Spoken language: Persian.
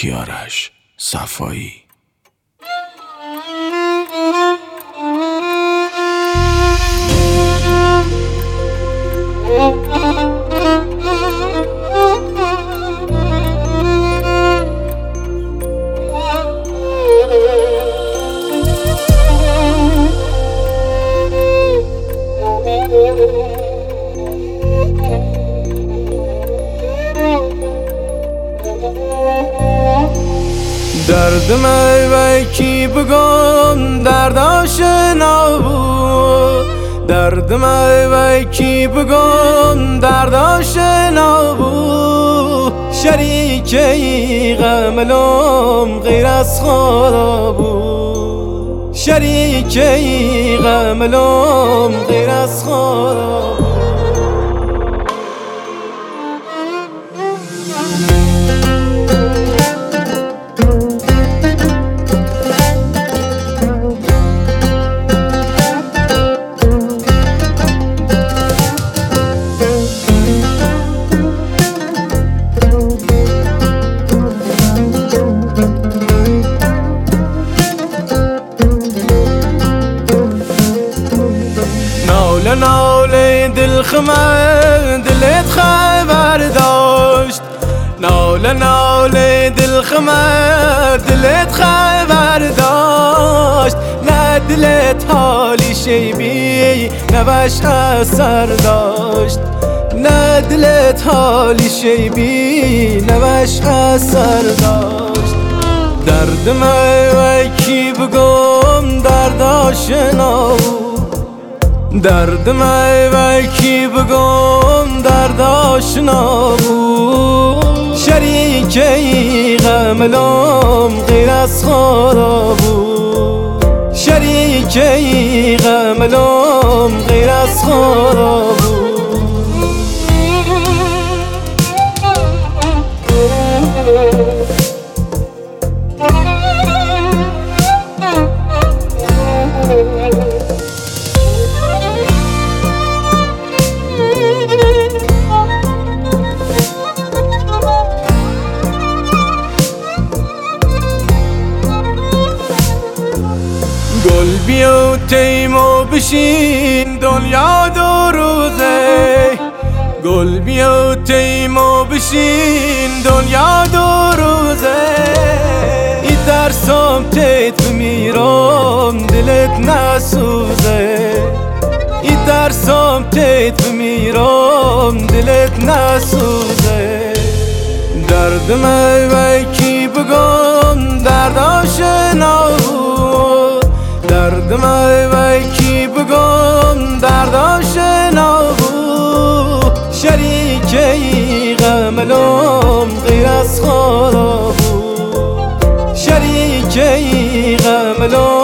کیارش صفایی. دردم ای کی بگم درد آشنا بود، دردم ای کی بگم درد آشنا بود. شریک غملم غیر از خدا بود، شریک غملم غیر از خدا بود. ناله دل خمه دلت خبر داشت، ناله دل خمه دلت خبر داشت. نه دلت حالی شیبی نباش اثر داشت، نه دلت حالی شیبی نباش اثر داشت. دردم ای کی بگم درد آشنا بود، دردم ای کی بگم درد آشنا بود. شریک غملم غیر از خدا بود، شریک غملم غیر از خدا بود. گل بیا تیمو بشین دنیا دو روزه، گل بیا تیمو بشین دنیا دو روزه. ای ترسم تیت بمیرم دلت نسوزه، ای ترسم تیت بمیرم دلت نسوزه. دردم ای کی بگم درد آشنا بود، دردم ای کی بگم درد آشنا بود. شریک غملم غیر از خدا بود، شریک غملم